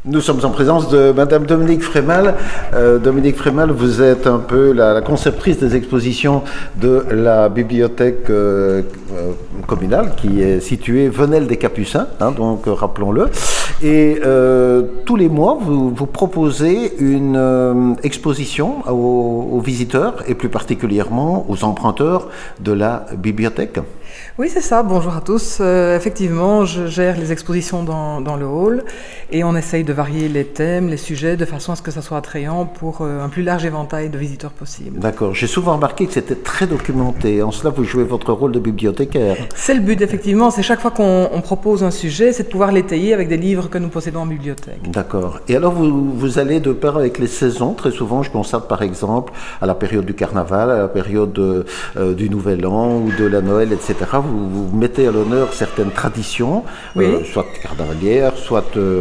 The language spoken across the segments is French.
Nous sommes en présence de Madame Dominique Frémal. Dominique Frémal, vous êtes un peu la conceptrice des expositions de la bibliothèque communale qui est située Venelle des Capucins, donc rappelons-le. Et tous les mois, vous proposez une exposition aux visiteurs et plus particulièrement aux emprunteurs de la bibliothèque. Oui, c'est ça. Bonjour à tous. Effectivement, je gère les expositions dans le hall et on essaye de varier les thèmes, les sujets, de façon à ce que ça soit attrayant pour un plus large éventail de visiteurs possible. D'accord. J'ai souvent remarqué que c'était très documenté. En cela, vous jouez votre rôle de bibliothécaire. C'est le but, effectivement. C'est chaque fois qu'on propose un sujet, c'est de pouvoir l'étayer avec des livres que nous possédons en bibliothèque. D'accord. Et alors, vous allez de pair avec les saisons. Très souvent, je constate par exemple à la période du carnaval, à la période du Nouvel An ou de la Noël, etc. Vous mettez à l'honneur certaines traditions, oui. Soit carnavalières, soit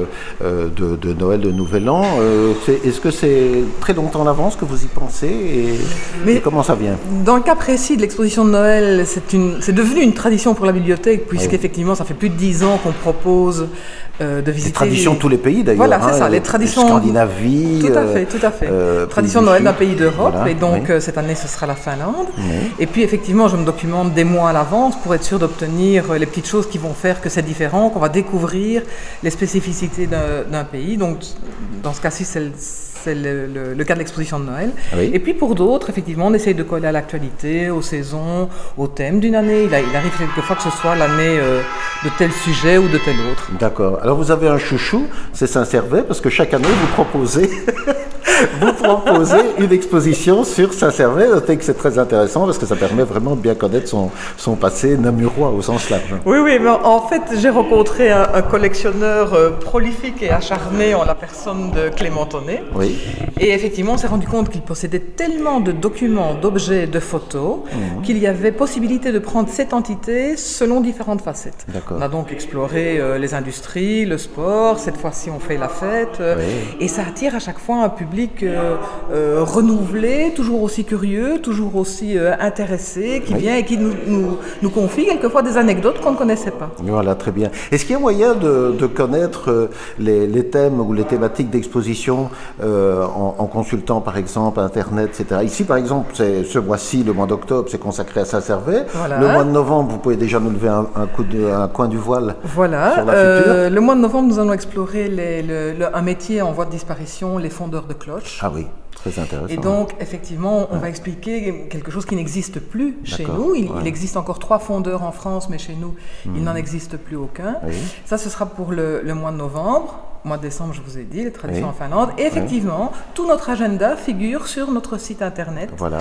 de Noël, de Nouvel An. Est-ce que c'est très longtemps en avance que vous y pensez et comment ça vient? Dans le cas précis de l'exposition de Noël, c'est devenu une tradition pour la bibliothèque, puisqu'effectivement, ça fait plus de 10 ans qu'on propose de visiter... Les traditions de tous les pays d'ailleurs. Voilà, c'est ça, les traditions... Scandinavie... Tout à fait. Tradition de Noël d'un pays d'Europe, voilà, et donc cette année, ce sera la Finlande. Oui. Et puis effectivement, je me documente des mois à l'avance pour être sûr d'obtenir les petites choses qui vont faire que c'est différent, qu'on va découvrir les spécificités d'un pays. Donc, dans ce cas-ci, c'est le cas de l'exposition de Noël. Oui. Et puis pour d'autres, effectivement, on essaye de coller à l'actualité, aux saisons, au thème d'une année. Il arrive quelquefois que ce soit l'année de tel sujet ou de tel autre. D'accord. Alors vous avez un chouchou, c'est Saint-Servais, parce que chaque année, vous proposez... Vous proposez une exposition sur Saint-Servais. Notez que c'est très intéressant parce que ça permet vraiment de bien connaître son passé namurois au sens large. Oui, mais en fait, j'ai rencontré un collectionneur prolifique et acharné en la personne de Clément Tonnet. Oui. Et effectivement, on s'est rendu compte qu'il possédait tellement de documents, d'objets, de photos, qu'il y avait possibilité de prendre cette entité selon différentes facettes. D'accord. On a donc exploré les industries, le sport. Cette fois-ci, on fait la fête. Oui. Et ça attire à chaque fois un public renouvelé, toujours aussi curieux, toujours aussi intéressé, qui vient et qui nous confie quelquefois des anecdotes qu'on ne connaissait pas. Voilà, très bien. Est-ce qu'il y a moyen de connaître les thèmes ou les thématiques d'exposition en consultant par exemple Internet, etc. Ici par exemple, ce mois-ci, le mois d'octobre, c'est consacré à Saint-Servais. Voilà. Le mois de novembre, vous pouvez déjà nous lever un coin du voile. Voilà. Sur la future. Le mois de novembre, nous allons explorer un métier en voie de disparition, les fondeurs de cloches. Ah oui, très intéressant. Et donc, effectivement, on va expliquer quelque chose qui n'existe plus chez nous. Il existe encore 3 fondeurs en France, mais chez nous, il n'en existe plus aucun. Oui. Ça, ce sera pour le mois de novembre. Au mois de décembre, je vous ai dit, les traditions en Finlande. Et effectivement, tout notre agenda figure sur notre site internet. Voilà.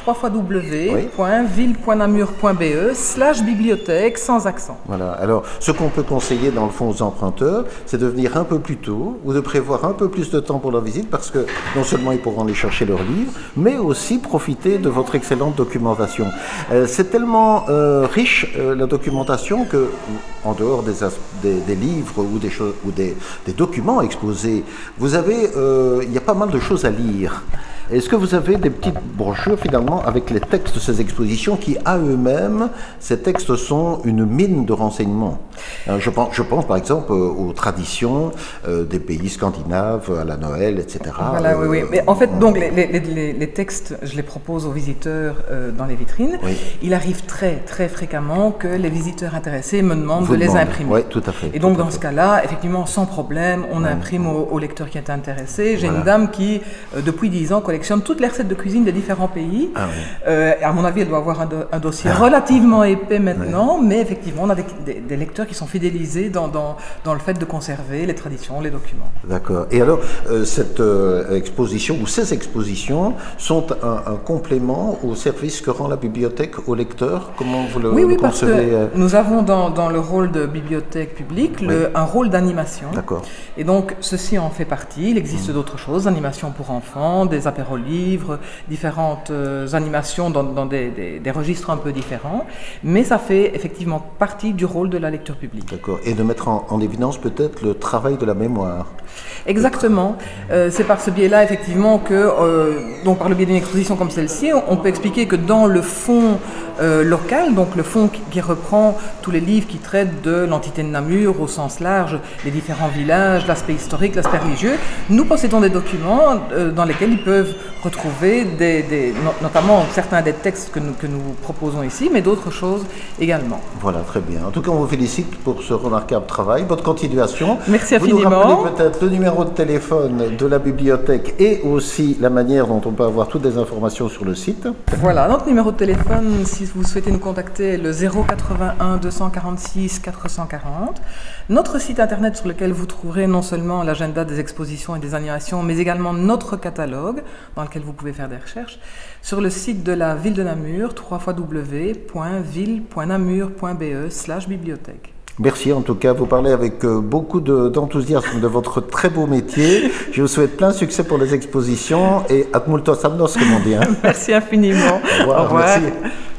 www.ville.namur.be/bibliothèque sans accent. Voilà. Alors, ce qu'on peut conseiller dans le fond aux emprunteurs, c'est de venir un peu plus tôt ou de prévoir un peu plus de temps pour leur visite parce que non seulement ils pourront aller chercher leurs livres, mais aussi profiter de votre excellente documentation. C'est tellement riche la documentation que, en dehors des livres ou des choses ou des documents exposés, vous avez, il y a pas mal de choses à lire. Est-ce que vous avez des petites brochures finalement avec les textes de ces expositions qui, à eux-mêmes, ces textes sont une mine de renseignements? Je pense par exemple aux traditions des pays scandinaves, à la Noël, etc. Voilà, oui. Mais en fait, donc les textes, je les propose aux visiteurs dans les vitrines. Oui. Il arrive très, très fréquemment que les visiteurs intéressés me demandent de les imprimer. Oui, tout à fait. Et donc dans ce cas-là, effectivement, sans problème, on imprime au lecteur qui est intéressé. J'ai une dame qui, depuis 10 ans, collectionne toutes les recettes de cuisine des différents pays. Ah oui. À mon avis, elle doit avoir un dossier relativement épais maintenant, mais effectivement, on a des lecteurs qui sont fidélisés dans le fait de conserver les traditions, les documents. D'accord. Et alors, cette exposition ou ces expositions sont un complément au service que rend la bibliothèque au lecteur? Comment vous le concevez? Parce que nous avons dans le rôle de bibliothèque publique un rôle d'animation. D'accord. Et donc, ceci en fait partie. Il existe d'autres choses, animation pour enfants, des apéros livres, différentes animations dans des registres un peu différents, mais ça fait effectivement partie du rôle de la lecture publique. D'accord. Et de mettre en évidence peut-être le travail de la mémoire. Exactement. C'est par ce biais-là, effectivement, que, donc par le biais d'une exposition comme celle-ci, on peut expliquer que dans le fonds local, donc le fonds qui reprend tous les livres qui traitent de l'entité de Namur au sens large, les différents villages, l'aspect historique, l'aspect religieux, nous possédons des documents dans lesquels ils peuvent retrouver notamment certains des textes que nous proposons ici, mais d'autres choses également. Voilà, très bien. En tout cas, on vous félicite pour ce remarquable travail. Bonne continuation. Merci infiniment. Vous nous rappelez peut-être le numéro de téléphone de la bibliothèque et aussi la manière dont on peut avoir toutes les informations sur le site. Voilà, notre numéro de téléphone, si vous souhaitez nous contacter, le 081 246 440. Notre site internet sur lequel vous trouverez non seulement l'agenda des expositions et des animations, mais également notre catalogue dans lequel vous pouvez faire des recherches. Sur le site de la ville de Namur, www.ville.namur.be/bibliothèque. Merci en tout cas, vous parlez avec beaucoup d'enthousiasme de votre très beau métier. Je vous souhaite plein succès pour les expositions et ad multos annos, comme on dit. Merci infiniment. Au revoir. Merci.